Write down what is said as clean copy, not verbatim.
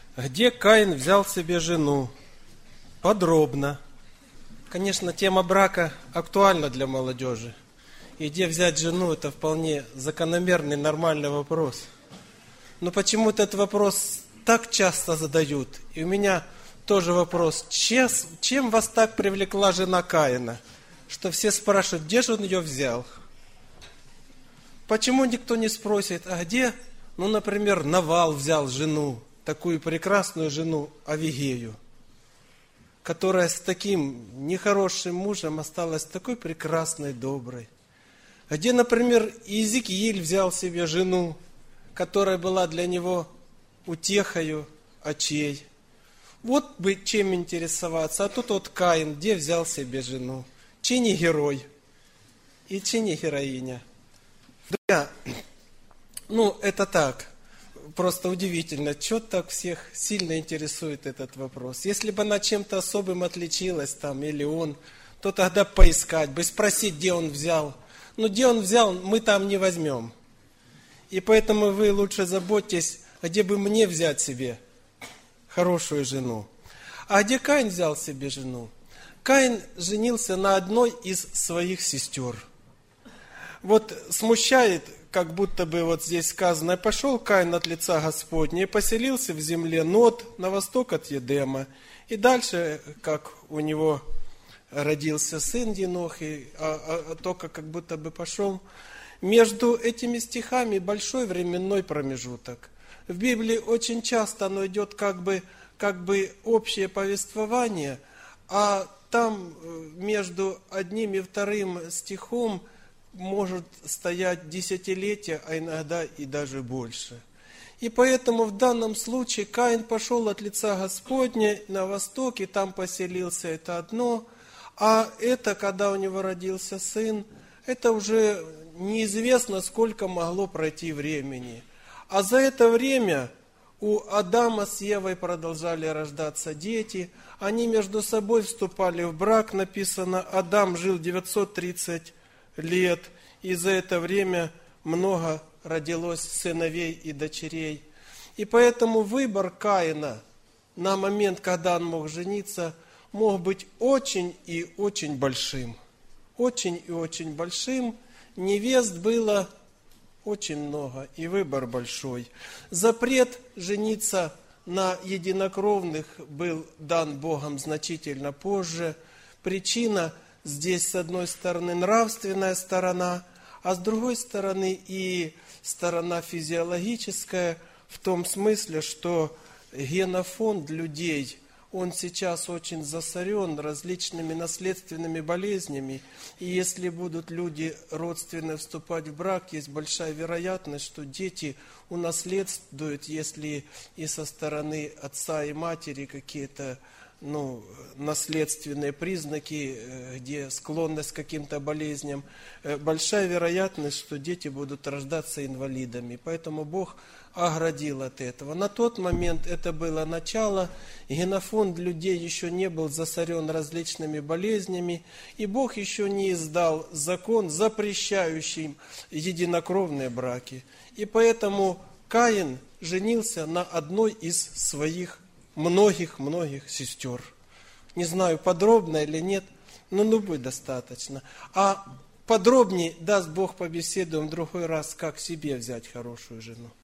Где Каин взял себе жену? Подробно. Конечно, тема брака актуальна для молодежи. И где взять жену, это вполне закономерный, нормальный вопрос. Но почему-то этот вопрос так часто задают. И у меня тоже вопрос, чем вас так привлекла жена Каина, что все спрашивают, где же он ее взял? Почему никто не спросит, а где, например, Навал взял жену, такую прекрасную жену Авигею, которая с таким нехорошим мужем осталась такой прекрасной, доброй. А где, например, Иезекииль взял себе жену, которая была для него утехою очей. Вот бы чем интересоваться. А тут вот Каин, где взял себе жену? Чи не герой и чи не героиня. Друзья, это так. Просто удивительно, что так всех сильно интересует этот вопрос. Если бы она чем-то особым отличилась, или он, то тогда поискать бы, спросить, где он взял. Где он взял, мы там не возьмем. И поэтому вы лучше заботьтесь, где бы мне взять себе хорошую жену. А где Каин взял себе жену? Каин женился на одной из своих сестер. Вот смущает, как будто бы вот здесь сказано, пошел Каин от лица Господня и поселился в земле Нод, на восток от Едема. И дальше, как у него родился сын Енох, только как будто бы пошел. Между этими стихами большой временной промежуток. В Библии очень часто оно идет как бы общее повествование, а там между одним и вторым стихом может стоять десятилетия, а иногда и даже больше. И поэтому в данном случае Каин пошел от лица Господня на восток, и там поселился, это одно. А это, когда у него родился сын, это уже неизвестно, сколько могло пройти времени. А за это время у Адама с Евой продолжали рождаться дети. Они между собой вступали в брак, написано, Адам жил 930 лет, и за это время много родилось сыновей и дочерей. И поэтому выбор Каина на момент, когда он мог жениться, мог быть очень и очень большим. Очень и очень большим. Невест было очень много, и выбор большой. Запрет жениться на единокровных был дан Богом значительно позже. Причина здесь, с одной стороны, нравственная сторона, а с другой стороны и сторона физиологическая, в том смысле, что генофонд людей, он сейчас очень засорен различными наследственными болезнями. И если будут люди родственные вступать в брак, есть большая вероятность, что дети унаследуют, если и со стороны отца и матери какие-то наследственные признаки, где склонность к каким-то болезням, большая вероятность, что дети будут рождаться инвалидами. Поэтому Бог оградил от этого. На тот момент это было начало, генофонд людей еще не был засорен различными болезнями, и Бог еще не издал закон, запрещающий единокровные браки. И поэтому Каин женился на одной из своих многих сестер. Не знаю, подробно или нет, но будет достаточно. А подробнее, даст Бог, побеседуем в другой раз, как себе взять хорошую жену.